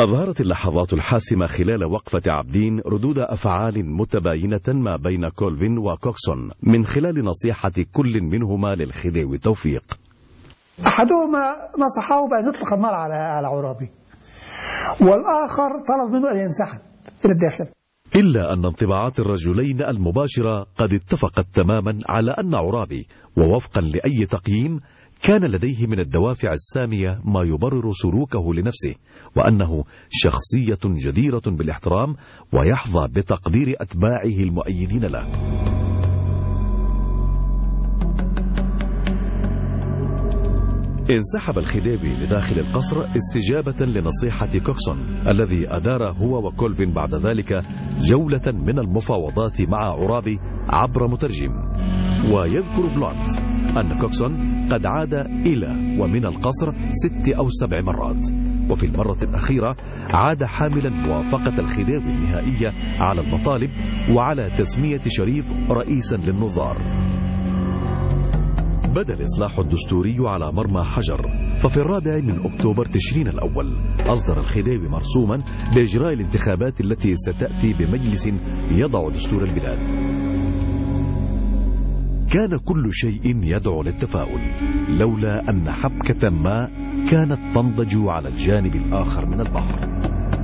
أظهرت اللحظات الحاسمة خلال وقفة عابدين ردود أفعال متباينة ما بين كولفين وكوكسون من خلال نصيحة كل منهما للخديوي توفيق. أحدهما نصحه بأن يطلق النار على عرابي، والآخر طلب منه أن ينسحب إلى الداخل. إلا أن انطباعات الرجلين المباشرة قد اتفقت تماما على أن عرابي، ووفقا لأي تقييم، كان لديه من الدوافع السامية ما يبرر سلوكه لنفسه، وأنه شخصية جديرة بالاحترام ويحظى بتقدير أتباعه المؤيدين له. انسحب الخديوي لداخل القصر استجابة لنصيحة كوكسون، الذي أدار هو وكولفين بعد ذلك جولة من المفاوضات مع عرابي عبر مترجم. ويذكر بلانت أن كوكسون قد عاد إلى ومن القصر 6 أو 7 مرات، وفي المرة الأخيرة عاد حاملا موافقة الخديوي النهائية على المطالب وعلى تسمية شريف رئيسا للنظار. بدا الإصلاح الدستوري على مرمى حجر، ففي 4 من أكتوبر تشرين الأول أصدر الخديوي مرسوما بإجراء الانتخابات التي ستأتي بمجلس يضع دستور البلاد. كان كل شيء يدعو للتفاؤل، لولا أن حبكة ما كانت تنضج على الجانب الآخر من البحر.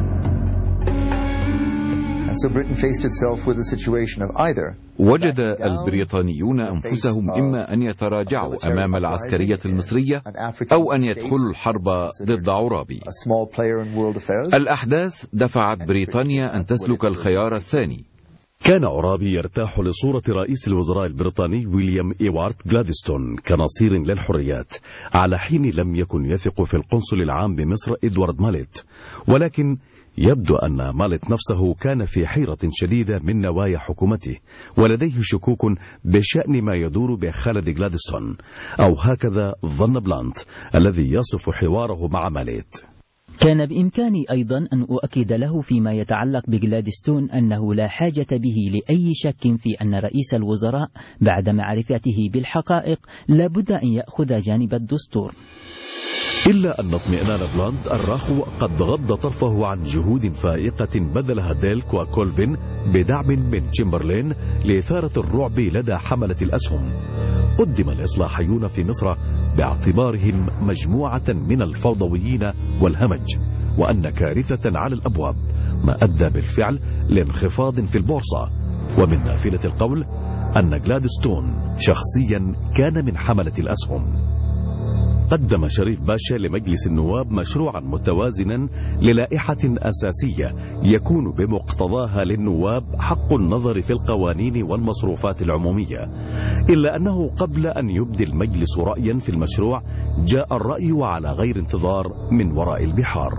وجد البريطانيون أنفسهم إما أن يتراجعوا أمام العسكرية المصرية أو أن يدخلوا الحرب ضد عرابي. الأحداث دفعت بريطانيا أن تسلك الخيار الثاني. كان عرابي يرتاح لصورة رئيس الوزراء البريطاني ويليام إيوارد غلادستون كنصير للحريات، على حين لم يكن يثق في القنصل العام بمصر إدوارد ماليت، ولكن يبدو أن ماليت نفسه كان في حيرة شديدة من نوايا حكومته، ولديه شكوك بشأن ما يدور بخالد غلادستون، أو هكذا ظن بلانت الذي يصف حواره مع ماليت. كان بإمكاني أيضا أن أؤكد له فيما يتعلق بغلادستون أنه لا حاجة به لأي شك في أن رئيس الوزراء بعد معرفته بالحقائق لابد أن يأخذ جانب الدستور. إلا أن اطمئنان بلاند الرخو قد غض طرفه عن جهود فائقة بذلها ديلك وكولفين بدعم من تشمبرلين لإثارة الرعب لدى حملة الأسهم. قدم الإصلاحيون في مصر باعتبارهم مجموعة من الفوضويين والهمج، وأن كارثة على الأبواب، ما أدى بالفعل لانخفاض في البورصة. ومن نافلة القول أن غلادستون شخصيا كان من حملة الأسهم. قدم شريف باشا لمجلس النواب مشروعا متوازنا للائحة أساسية يكون بمقتضاها للنواب حق النظر في القوانين والمصروفات العمومية، إلا أنه قبل أن يبدي المجلس رأيا في المشروع جاء الرأي على غير انتظار من وراء البحار.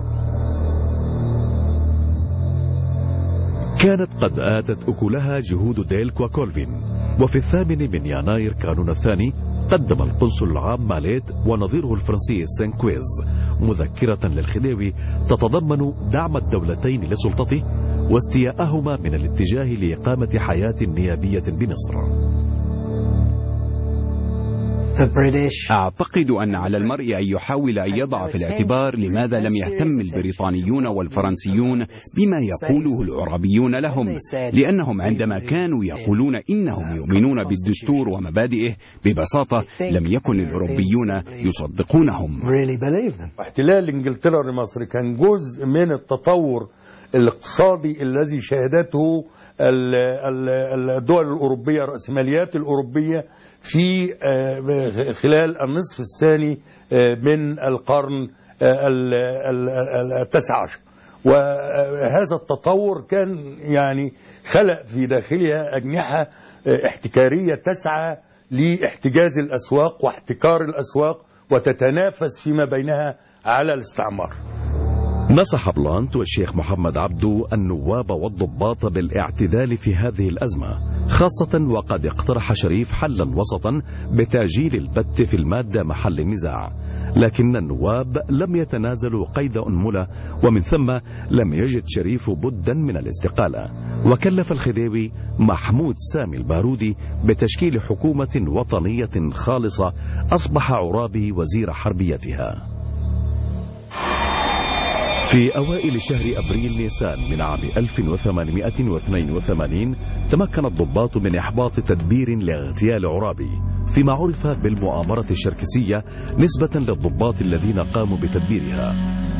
كانت قد آتت أكلها جهود ديلك وكولفين، وفي 8 من يناير كانون الثاني قدم القنصل العام ماليت ونظيره الفرنسي سينكويز مذكرة للخديوي تتضمن دعم الدولتين لسلطته واستياءهما من الاتجاه لإقامة حياة نيابية بمصر. أعتقد أن على المرء أن يحاول أن يضع في الاعتبار لماذا لم يهتم البريطانيون والفرنسيون بما يقوله العربيون لهم، لأنهم عندما كانوا يقولون إنهم يؤمنون بالدستور ومبادئه ببساطة لم يكن الأوروبيون يصدقونهم. احتلال إنجلترا لمصر كان جزء من التطور الاقتصادي الذي شهدته الدول الأوروبية، الرأسماليات الأوروبية في خلال النصف الثاني من القرن 19. وهذا التطور كان يعني خلق في داخلها أجنحة احتكارية تسعى لاحتجاز الأسواق واحتكار الأسواق وتتنافس فيما بينها على الاستعمار. نصح بلانت والشيخ محمد عبدو النواب والضباط بالاعتدال في هذه الأزمة، خاصة وقد اقترح شريف حلا وسطا بتأجيل البت في المادة محل النزاع، لكن النواب لم يتنازلوا قيد أنملة، ومن ثم لم يجد شريف بدا من الاستقالة، وكلف الخديوي محمود سامي البارودي بتشكيل حكومة وطنية خالصة أصبح عرابي وزير حربيتها. في أوائل شهر أبريل نيسان من عام 1882 تمكن الضباط من إحباط تدبير لاغتيال عرابي فيما عرف بالمؤامرة الشركسية نسبة للضباط الذين قاموا بتدبيرها.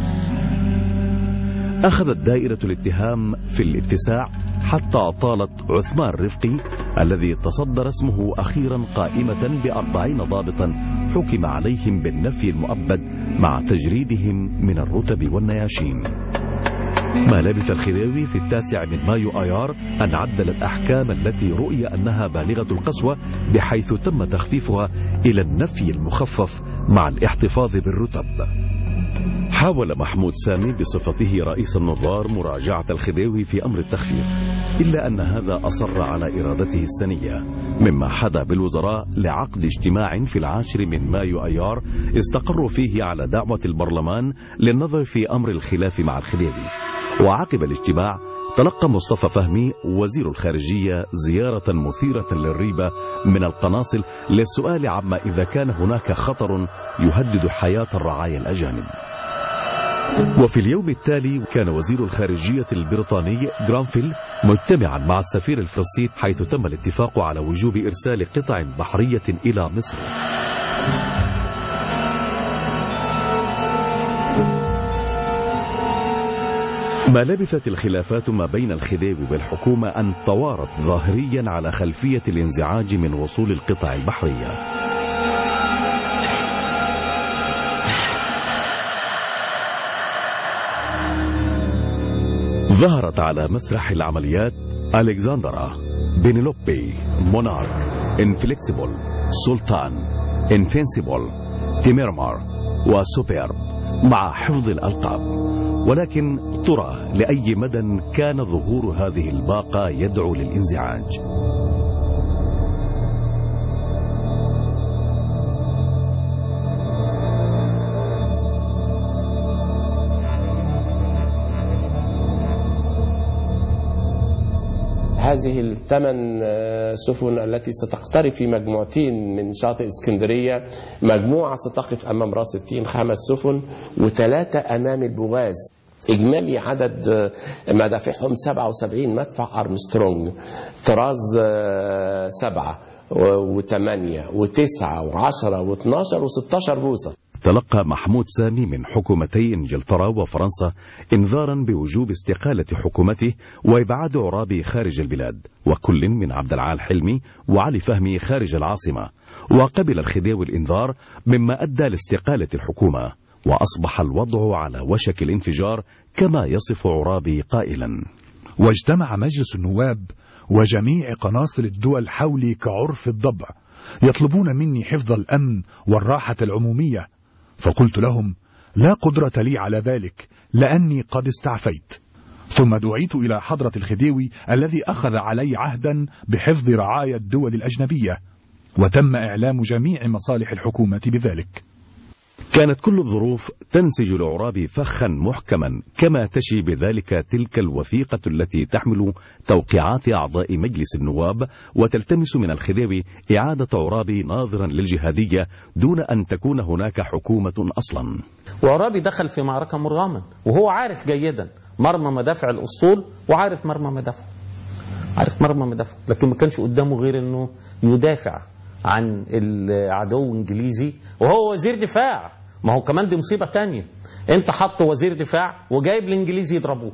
أخذت دائرة الاتهام في الاتساع حتى أطالت عثمان رفقي الذي تصدر اسمه أخيرا قائمة ب40 ضابطا حكم عليهم بالنفي المؤبد مع تجريدهم من الرتب والنياشين. ما لبث الخديوي في 9 مايو آيار أن عدل الأحكام التي رؤي أنها بالغة القسوة بحيث تم تخفيفها إلى النفي المخفف مع الاحتفاظ بالرتب. حاول محمود سامي بصفته رئيس النظار مراجعة الخديوي في أمر التخفيف، إلا أن هذا أصر على إرادته السنية، مما حدا بالوزراء لعقد اجتماع في 10 مايو أيار استقروا فيه على دعوة البرلمان للنظر في أمر الخلاف مع الخديوي. وعقب الاجتماع تلقى مصطفى فهمي وزير الخارجية زيارة مثيرة للريبة من القناصل للسؤال عما إذا كان هناك خطر يهدد حياة الرعايا الأجانب. وفي اليوم التالي كان وزير الخارجية البريطاني جرانفيل مجتمعا مع السفير الفرنسي حيث تم الاتفاق على وجوب إرسال قطع بحرية إلى مصر. ما لبثت الخلافات ما بين الخديوي والحكومة أن توارت ظاهريا على خلفية الانزعاج من وصول القطع البحرية. ظهرت على مسرح العمليات ألكسندرا، بينيلوبي، مونارك، انفليكسيبل، سلطان، انفينسيبل، تيميرمار وسوبيرب مع حفظ الألقاب. ولكن ترى لأي مدى كان ظهور هذه الباقة يدعو للانزعاج؟ هذه ال8 سفن التي ستقترب في مجموعتين من شاطئ اسكندرية، مجموعة ستقف أمام راس التين 5 سفن و3 أمام البوغاز. إجمالي عدد مدافعهم 77 مدفع أرمسترونج، طراز 7 و8 و9 و10 و12 و16 بوصة. تلقى محمود سامي من حكومتي انجلترا وفرنسا انذارا بوجوب استقالة حكومته وإبعاد عرابي خارج البلاد، وكل من عبد العال حلمي وعلي فهمي خارج العاصمة. وقبل الخديوي الانذار مما أدى لاستقالة الحكومة، وأصبح الوضع على وشك الانفجار كما يصف عرابي قائلا: واجتمع مجلس النواب وجميع قناصل الدول حولي كعرف الضبع يطلبون مني حفظ الأمن والراحة العمومية، فقلت لهم لا قدرة لي على ذلك لأني قد استعفيت. ثم دعيت إلى حضرة الخديوي الذي أخذ علي عهدا بحفظ رعايا الدول الأجنبية، وتم إعلام جميع مصالح الحكومة بذلك. كانت كل الظروف تنسج لعرابي فخا محكما كما تشي بذلك تلك الوثيقة التي تحمل توقيعات أعضاء مجلس النواب وتلتمس من الخديوي إعادة عرابي ناظرا للجهادية دون أن تكون هناك حكومة أصلا. وعرابي دخل في معركة مرغما وهو عارف جيدا مرمى مدافع الأسطول وعارف مرمى مدافع، لكن ما كانش قدامه غير أنه يدافع عن العدو الإنجليزي وهو وزير دفاع. ما هو كمان دي مصيبة تانية، انت حط وزير دفاع وجايب الإنجليزي يضربوه.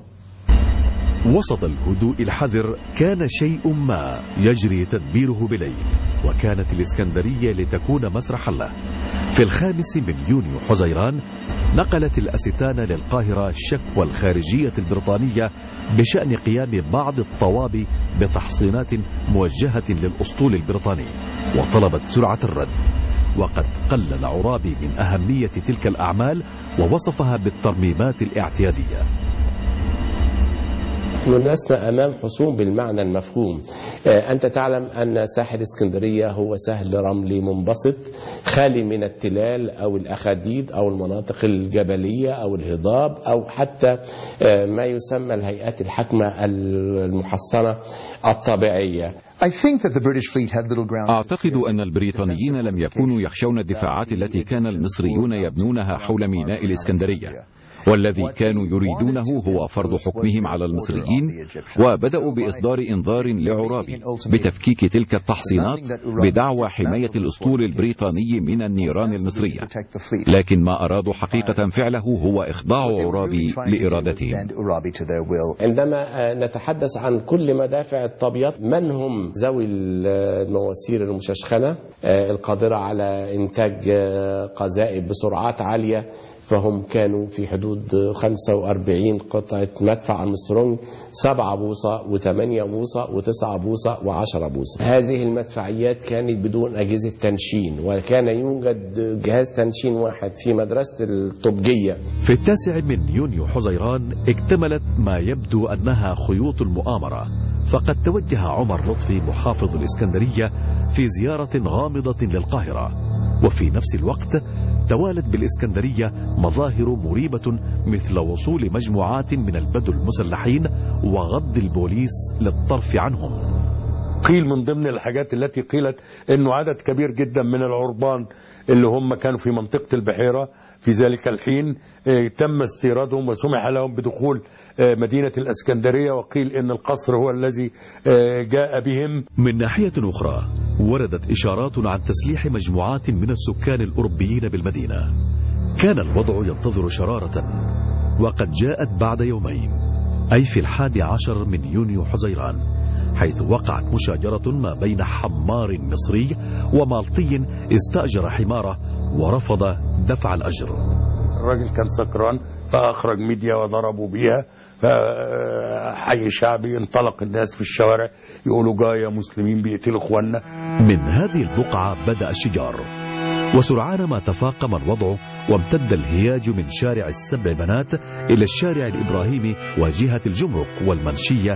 وسط الهدوء الحذر كان شيء ما يجري تدبيره بليل، وكانت الإسكندرية لتكون مسرحا له. في 5 يونيو حزيران نقلت الأستانة للقاهرة شكوى الخارجية البريطانية بشأن قيام بعض الطوابي بتحصينات موجهة للأسطول البريطاني، وطلبت سرعة الرد. وقد قلل عرابي من أهمية تلك الأعمال ووصفها بالترميمات الاعتيادية. نحن لسنا أمام حصون بالمعنى المفهوم. أنت تعلم أن ساحل اسكندرية هو سهل رملي منبسط خالي من التلال أو الأخاديد أو المناطق الجبلية أو الهضاب أو حتى ما يسمى الهيئات الحاكمة المحصنة الطبيعية. أعتقد أن البريطانيين لم يكونوا يخشون الدفاعات التي كان المصريون يبنونها حول ميناء الإسكندرية، والذي كانوا يريدونه هو فرض حكمهم على المصريين، وبدأوا بإصدار إنذار لعرابي بتفكيك تلك التحصينات بدعوى حماية الأسطول البريطاني من النيران المصرية، لكن ما أرادوا حقيقة فعله هو إخضاع عرابي لإرادتهم. عندما نتحدث عن كل مدافع الطابيات، من هم ذوي المواسير المششخنة القادرة على إنتاج قذائف بسرعات عالية، فهم كانوا في حدود 45 قطعة مدفع أرمسترونج، 7 بوصة و8 بوصة و9 بوصة و10 بوصة. هذه المدفعيات كانت بدون أجهزة تنشين، وكان يوجد جهاز تنشين واحد في مدرسة الطبجية. في 9 من يونيو حزيران اكتملت ما يبدو أنها خيوط المؤامرة، فقد توجه عمر لطفي محافظ الإسكندرية في زيارة غامضة للقاهرة، وفي نفس الوقت توالت بالإسكندرية مظاهر مريبة مثل وصول مجموعات من البدو المسلحين وغض البوليس للطرف عنهم. قيل من ضمن الحاجات التي قيلت أنه عدد كبير جدا من العربان اللي هم كانوا في منطقة البحيرة في ذلك الحين تم استيرادهم وسمح لهم بدخول مدينة الإسكندرية، وقيل أن القصر هو الذي جاء بهم. من ناحية أخرى وردت إشارات عن تسليح مجموعات من السكان الأوروبيين بالمدينة. كان الوضع ينتظر شرارة، وقد جاءت بعد يومين، أي في 11 من يونيو حزيران، حيث وقعت مشاجرة ما بين حمار مصري ومالطي استأجر حمارة ورفض دفع الأجر. الراجل كان سكران فأخرج ميديا وضربوا بيها، فحي شعبي انطلق الناس في الشوارع يقولوا جاية مسلمين بيقتلوا اخواننا. من هذه البقعة بدأ الشجار، وسرعان ما تفاقم الوضع وامتد الهياج من شارع السبع بنات إلى الشارع الإبراهيمي وجهة الجمرك والمنشية.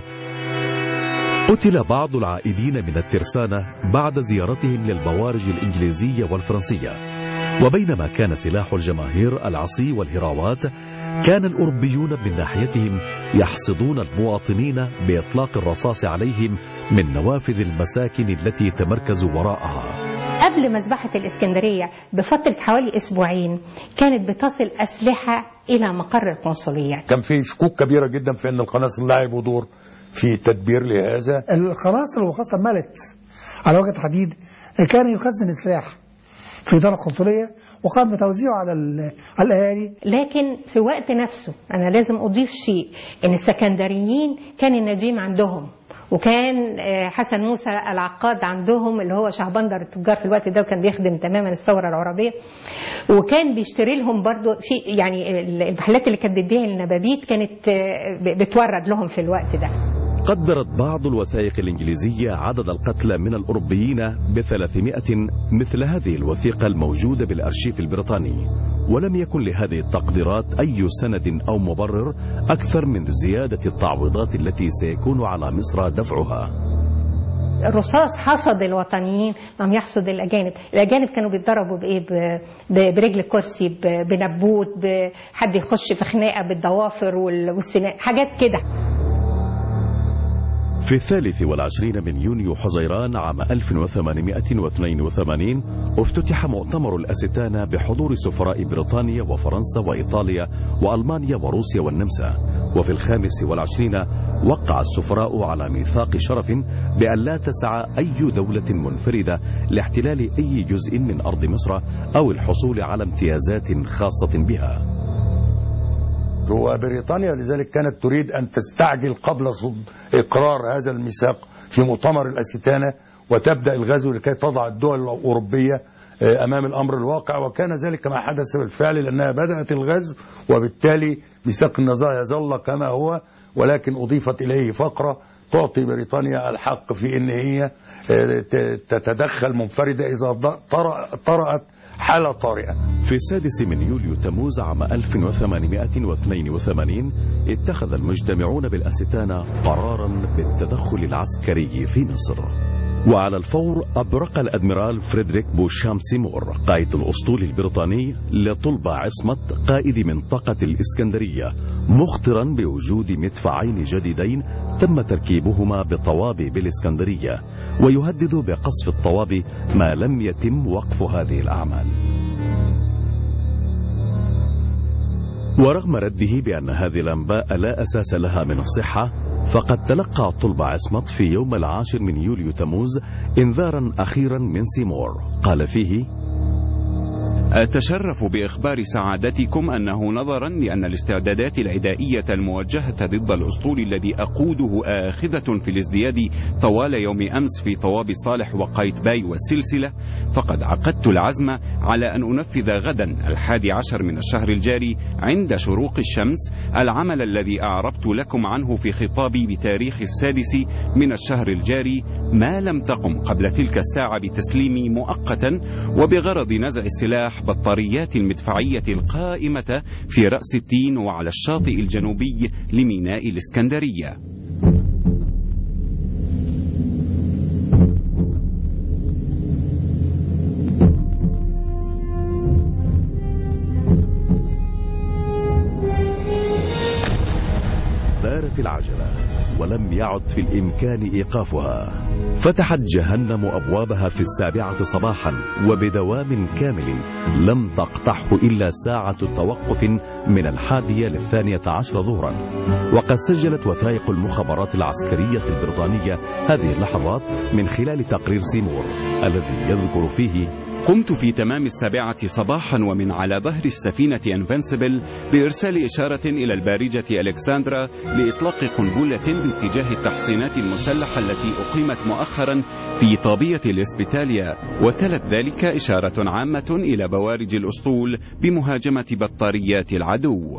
قتل بعض العائدين من الترسانة بعد زيارتهم للبوارج الإنجليزية والفرنسية. وبينما كان سلاح الجماهير العصي والهراوات، كان الأوروبيون من ناحيتهم يحصدون المواطنين بإطلاق الرصاص عليهم من نوافذ المساكن التي تمركزوا وراءها. قبل مذبحة الإسكندرية بفترة حوالي أسبوعين كانت بتصل أسلحة إلى مقر القنصلية. كان في شكوك كبيرة جدا في أن القناصل لعبوا دور في تدبير لهذا. القناصل وخاصة ملت على وجه الحديد كان يخزن السلاح في دار القنصلية وقام بتوزيعه على الأهالي. لكن في وقت نفسه أنا لازم أضيف شيء، إن السكندريين كان النجيم عندهم، وكان حسن موسى العقاد عندهم اللي هو شهبندر التجار في الوقت ده، وكان بيخدم تماما الثورة العربية، وكان بيشتري لهم برضو في يعني المحلات اللي كانت بتبيع النبابيت كانت بتورد لهم في الوقت ده. قدرت بعض الوثائق الإنجليزية عدد القتلى من الأوروبيين ب300 مثل هذه الوثيقة الموجودة بالأرشيف البريطاني، ولم يكن لهذه التقديرات أي سند أو مبرر أكثر من زيادة التعويضات التي سيكون على مصر دفعها. الرصاص حصد الوطنيين، لم يحصد الأجانب. الأجانب كانوا بيتضربوا بإيه؟ برجل الكرسي، بنبوت، بحد يخش في خناقة بالضوافر والسنان، حاجات كده. في 23 من يونيو حزيران عام 1882 افتتح مؤتمر الأستانة بحضور سفراء بريطانيا وفرنسا وإيطاليا وألمانيا وروسيا والنمسا. وفي 25 وقع السفراء على ميثاق شرف بأن لا تسعى أي دولة منفردة لاحتلال أي جزء من أرض مصر أو الحصول على امتيازات خاصة بها. وبريطانيا لذلك كانت تريد أن تستعجل قبل إقرار هذا الميثاق في مؤتمر الأستانة وتبدأ الغزو لكي تضع الدول الأوروبية أمام الأمر الواقع، وكان ذلك ما حدث بالفعل، لأنها بدأت الغزو وبالتالي ميثاق النزاع يظل كما هو، ولكن أضيفت إليه فقرة تعطي بريطانيا الحق في أن هي تتدخل منفردة إذا طرأت حالة طارئة. في 6 من يوليو تموز عام 1882 اتخذ المجتمعون بالأستانة قرارا بالتدخل العسكري في مصر، وعلى الفور أبرق الأدميرال فريدريك بوشام سيمور قائد الأسطول البريطاني لطلب عصمة قائد منطقة الإسكندرية، مخطرا بوجود مدفعين جديدين تم تركيبهما بطوابي بالإسكندرية، ويهدد بقصف الطوابي ما لم يتم وقف هذه الأعمال. ورغم رده بأن هذه الأنباء لا أساس لها من الصحة، فقد تلقى طلب عصمت في يوم 10 من يوليو تموز إنذارا أخيرا من سيمور قال فيه: أتشرف بإخبار سعادتكم أنه نظرا لأن الاستعدادات العدائية الموجهة ضد الأسطول الذي أقوده آخذة في الازدياد طوال يوم أمس في طواب صالح وقايتباي والسلسلة، فقد عقدت العزم على أن أنفذ غدا 11 من الشهر الجاري عند شروق الشمس العمل الذي أعربت لكم عنه في خطابي بتاريخ 6 من الشهر الجاري، ما لم تقم قبل تلك الساعة بتسليمي مؤقتا وبغرض نزع السلاح بطاريات المدفعية القائمة في رأس التين وعلى الشاطئ الجنوبي لميناء الإسكندرية. دارت العجلة ولم يعد في الإمكان إيقافها. فتحت جهنم أبوابها في 7 صباحا وبدوام كامل لم تقطعه إلا ساعة توقف من 11:12 ظهرا. وقد سجلت وثائق المخابرات العسكرية البريطانية هذه اللحظات من خلال تقرير سيمور الذي يذكر فيه: قمت في تمام 7 صباحا ومن على ظهر السفينة انفنسبل بإرسال إشارة إلى البارجة ألكسندرا لإطلاق قنبلة باتجاه التحصينات المسلحة التي أقيمت مؤخرا في طابية الإسبيتاليا، وتلت ذلك إشارة عامة إلى بوارج الأسطول بمهاجمة بطاريات العدو.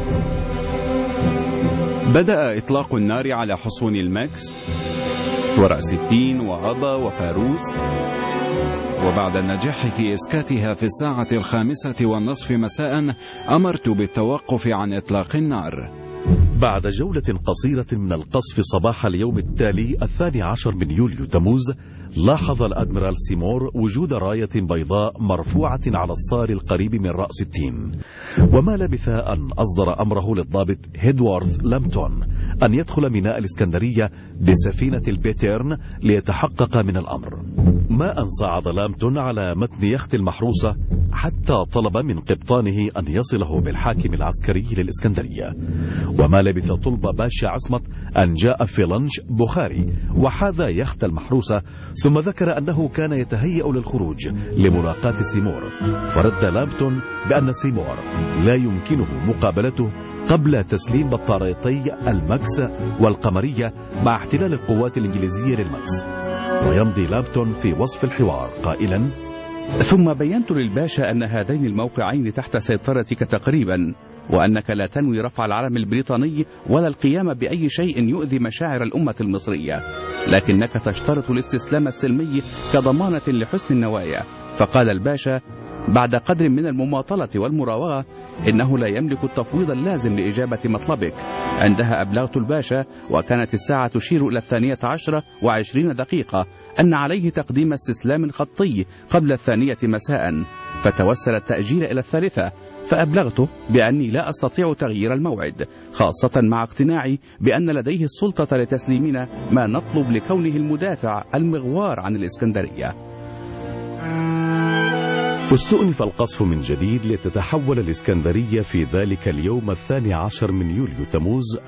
بدأ إطلاق النار على حصون الماكس ورأس التين وغضا وفاروس، وبعد النجاح في إسكاتها في 5:05 مساء أمرت بالتوقف عن إطلاق النار. بعد جولة قصيرة من القصف صباح اليوم التالي 12 من يوليو تموز، لاحظ الأدميرال سيمور وجود راية بيضاء مرفوعة على الصار القريب من رأس التين، وما لبث أن أصدر أمره للضابط هيدوارث لامبتون أن يدخل ميناء الإسكندرية بسفينة البيتيرن ليتحقق من الأمر. ما أن صعد لامبتون على متن يخت المحروسة حتى طلب من قبطانه أن يصله بالحاكم العسكري للإسكندرية، وما لبث طلب باشا عصمت أن جاء في لانش بخاري وحاذا يخت المحروسة، ثم ذكر أنه كان يتهيأ للخروج لملاقاة سيمور، فرد لامبتون بأن سيمور لا يمكنه مقابلته قبل تسليم بطاريتي الماكس والقمرية مع احتلال القوات الإنجليزية للماكس. ويمضي لامبتون في وصف الحوار قائلا: ثم بينت للباشا أن هذين الموقعين تحت سيطرتك تقريبا، وأنك لا تنوي رفع العلم البريطاني ولا القيام بأي شيء يؤذي مشاعر الأمة المصرية، لكنك تشترط الاستسلام السلمي كضمانة لحسن النوايا. فقال الباشا بعد قدر من المماطلة والمراوغة إنه لا يملك التفويض اللازم لإجابة مطلبك. عندها أبلغت الباشا وكانت الساعة تشير إلى 12:20 أن عليه تقديم استسلام خطي قبل 2 مساء، فتوسل التأجيل إلى 3، فأبلغته بأني لا أستطيع تغيير الموعد، خاصة مع اقتناعي بأن لديه السلطة لتسليمنا ما نطلب لكونه المدافع المغوار عن الإسكندرية. استؤنف القصف من جديد لتتحول الإسكندرية في ذلك اليوم 12 من يوليو تموز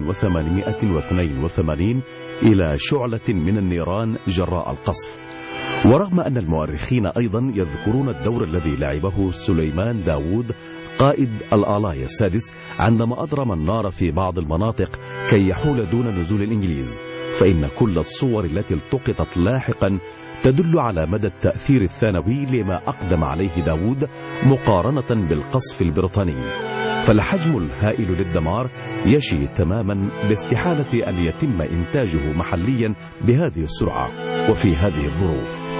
1882 إلى شعلة من النيران جراء القصف. ورغم أن المؤرخين أيضا يذكرون الدور الذي لعبه سليمان داوود قائد الآلاية السادس عندما أضرم النار في بعض المناطق كي يحول دون نزول الإنجليز، فإن كل الصور التي التقطت لاحقا تدل على مدى التأثير الثانوي لما أقدم عليه داوود مقارنة بالقصف البريطاني. فالحجم الهائل للدمار يشي تماما باستحالة أن يتم إنتاجه محليا بهذه السرعة وفي هذه الظروف.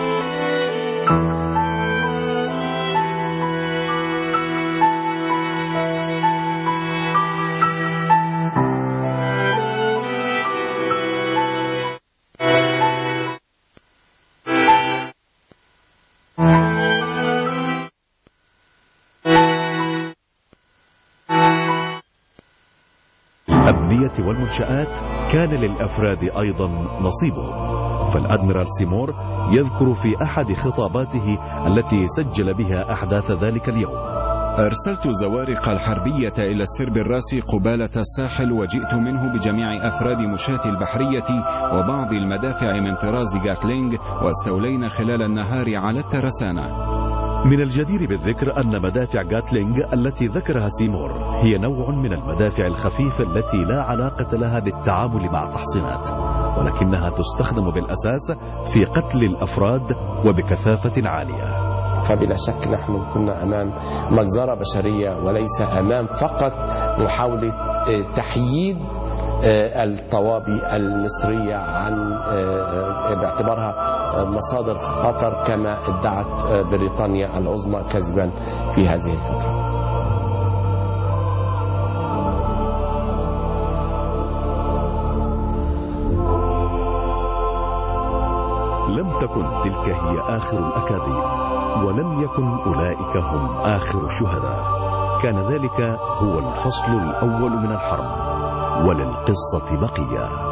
والمنشآت كان للأفراد أيضا نصيبهم. فالأدميرال سيمور يذكر في أحد خطاباته التي سجل بها أحداث ذلك اليوم: أرسلت زوارق الحربية إلى السرب الراسي قبالة الساحل، وجئت منه بجميع أفراد مشاة البحرية وبعض المدافع من طراز جاتلينغ، واستولينا خلال النهار على الترسانة. من الجدير بالذكر أن مدافع جاتلينغ التي ذكرها سيمور هي نوع من المدافع الخفيفة التي لا علاقة لها بالتعامل مع التحصينات، ولكنها تستخدم بالأساس في قتل الأفراد وبكثافة عالية. فبلا شك نحن كنا أمام مجزرة بشرية، وليس أمام فقط محاولة تحييد الطوابي المصرية عن باعتبارها مصادر خطر كما ادعت بريطانيا العظمى كذبا في هذه الفترة. لم تكن تلك هي آخر الأكاذيب، ولم يكن أولئك هم آخر الشهداء. كان ذلك هو الفصل الأول من الحرب، وللقصة بقية.